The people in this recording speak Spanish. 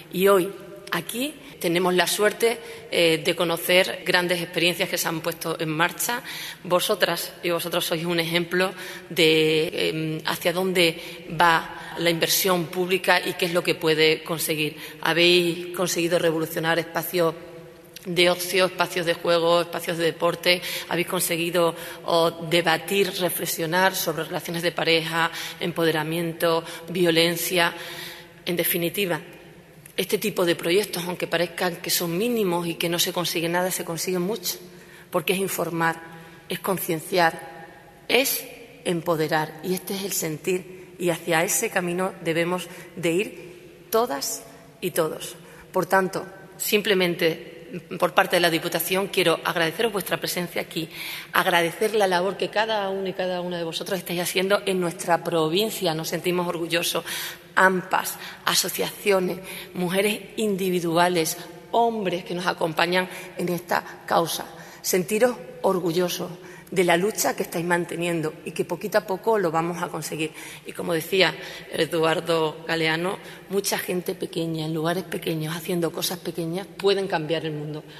Y hoy, aquí, tenemos la suerte de conocer grandes experiencias que se han puesto en marcha. Vosotras y vosotros sois un ejemplo de hacia dónde va la inversión pública y qué es lo que puede conseguir. Habéis conseguido revolucionar espacios de ocio, espacios de juego, espacios de deporte. Habéis conseguido debatir, reflexionar sobre relaciones de pareja, empoderamiento, violencia. En definitiva, este tipo de proyectos, aunque parezcan que son mínimos y que no se consigue nada, se consiguen mucho, porque es informar, es concienciar, es empoderar. Y este es el sentir, y hacia ese camino debemos de ir todas y todos. Por tanto, simplemente por parte de la Diputación quiero agradeceros vuestra presencia aquí, agradecer la labor que cada uno y cada una de vosotros estáis haciendo en nuestra provincia. Nos sentimos orgullosos. AMPAs, asociaciones, mujeres individuales, hombres que nos acompañan en esta causa. Sentiros orgullosos de la lucha que estáis manteniendo y que poquito a poco lo vamos a conseguir. Y como decía Eduardo Galeano, mucha gente pequeña, en lugares pequeños, haciendo cosas pequeñas, pueden cambiar el mundo.